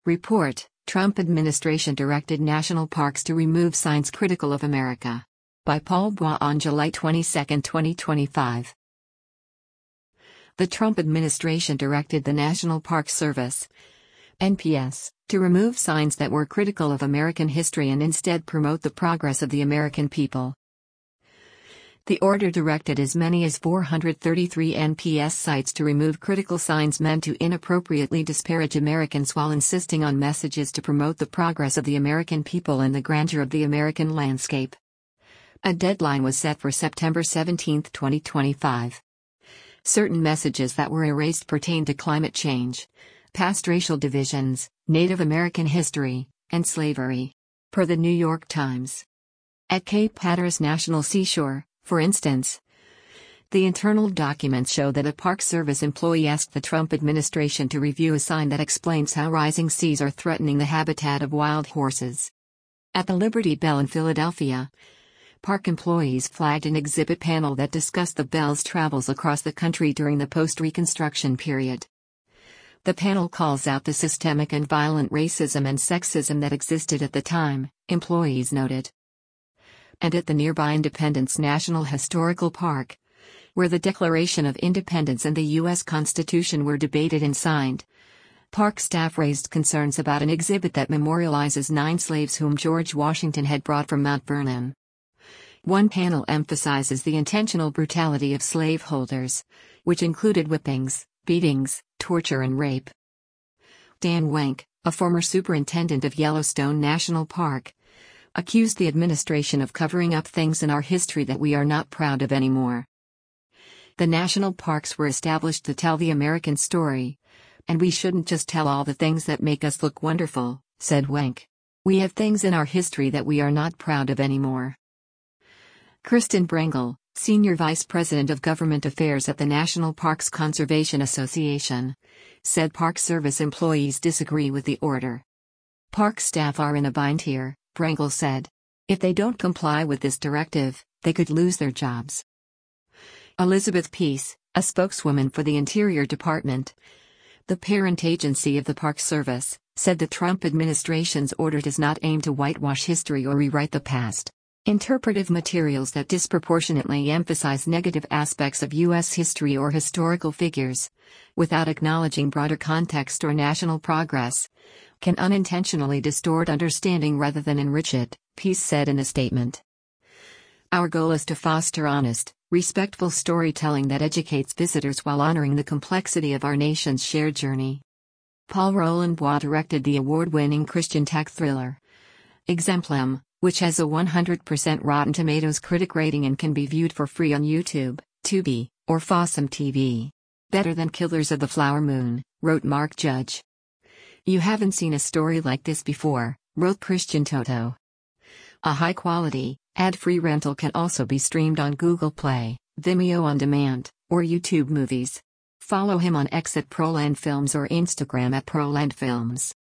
Report: Trump administration directed national parks to remove signs critical of America. By Paul Bois on July 22, 2025. The Trump administration directed the National Park Service, NPS, to remove signs that were critical of American history and instead promote the progress of the American people. The order directed as many as 433 NPS sites to remove critical signs meant to inappropriately disparage Americans while insisting on messages to promote the progress of the American people and the grandeur of the American landscape. A deadline was set for September 17, 2025. Certain messages that were erased pertain to climate change, past racial divisions, Native American history, and slavery. Per the New York Times. At Cape Hatteras National Seashore, for instance, the internal documents show that a Park Service employee asked the Trump administration to review a sign that explains how rising seas are threatening the habitat of wild horses. At the Liberty Bell in Philadelphia, park employees flagged an exhibit panel that discussed the Bell's travels across the country during the post-Reconstruction period. The panel calls out the systemic and violent racism and sexism that existed at the time, employees noted. And at the nearby Independence National Historical Park, where the Declaration of Independence and the U.S. Constitution were debated and signed, park staff raised concerns about an exhibit that memorializes 9 slaves whom George Washington had brought from Mount Vernon. One panel emphasizes the intentional brutality of slaveholders, which included whippings, beatings, torture and rape. Dan Wenk, a former superintendent of Yellowstone National Park, accused the administration of covering up things in our history that we are not proud of anymore. The national parks were established to tell the American story, and we shouldn't just tell all the things that make us look wonderful, said Wenk. We have things in our history that we are not proud of anymore. Kristen Brengel, Senior Vice President of Government Affairs at the National Parks Conservation Association, said Park Service employees disagree with the order. Park staff are in a bind here, Brengel said. If they don't comply with this directive, they could lose their jobs. Elizabeth Peace, a spokeswoman for the Interior Department, the parent agency of the Park Service, said the Trump administration's order does not aim to whitewash history or rewrite the past. Interpretive materials that disproportionately emphasize negative aspects of U.S. history or historical figures, without acknowledging broader context or national progress, can unintentionally distort understanding rather than enrich it, Peace said in a statement. Our goal is to foster honest, respectful storytelling that educates visitors while honoring the complexity of our nation's shared journey. Paul Roland Bois directed the award-winning Christian tech thriller Exemplum, which has a 100% Rotten Tomatoes critic rating and can be viewed for free on YouTube, Tubi, or Fossum TV. Better than Killers of the Flower Moon, wrote Mark Judge. You haven't seen a story like this before, wrote Christian Toto. A high-quality, ad-free rental can also be streamed on Google Play, Vimeo On Demand, or YouTube Movies. Follow him on X at Proland Films or Instagram at Proland Films.